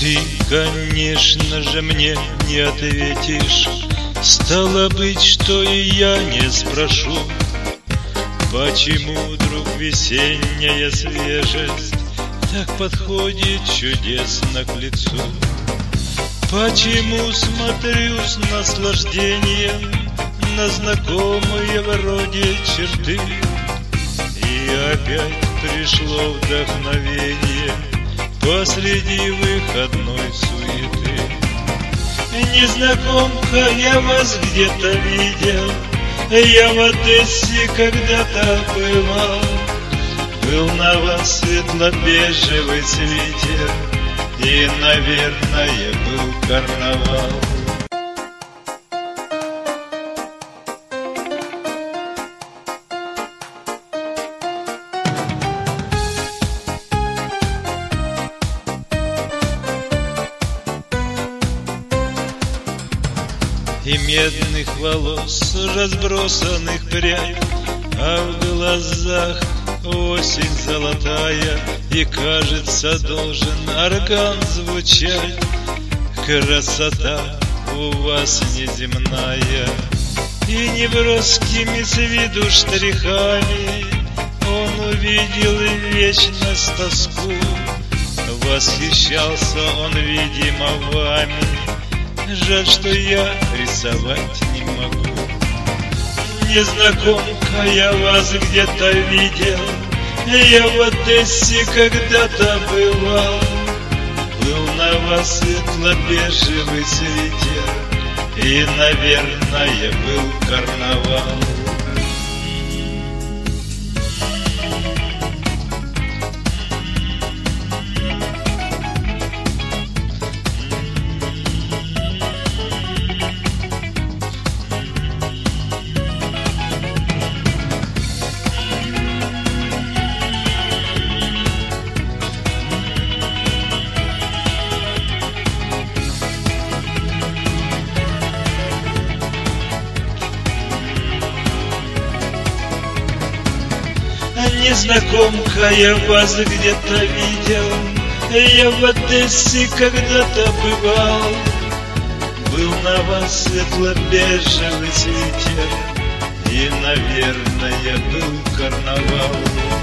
Ты, конечно же, мне не ответишь. Стало быть, что и я не спрошу, почему вдруг весенняя свежесть так подходит чудесно к лицу? Почему смотрю с наслаждением на знакомые вроде черты, и опять пришло вдохновение посреди выходной суеты? Незнакомка, я вас где-то видел, я в Одессе когда-то бывал. Был на вас светло-бежевый свитер, и, наверное, был карнавал. И медных волос, разбросанных прядь, а в глазах осень золотая, и, кажется, должен орган звучать. Красота у вас неземная, и неброскими с виду штрихами он увидел вечность, тоску. Восхищался он, видимо, вами. Жаль, что я рисовать не могу. Незнакомка, я вас где-то видел, я в Одессе когда-то бывал. Был на вас светло-бежевый свитер, и, наверное, был карнавал. Незнакомка, я вас где-то видел, я в Одессе когда-то бывал. Был на вас светло-бежевый свитер, и, наверное, был карнавал.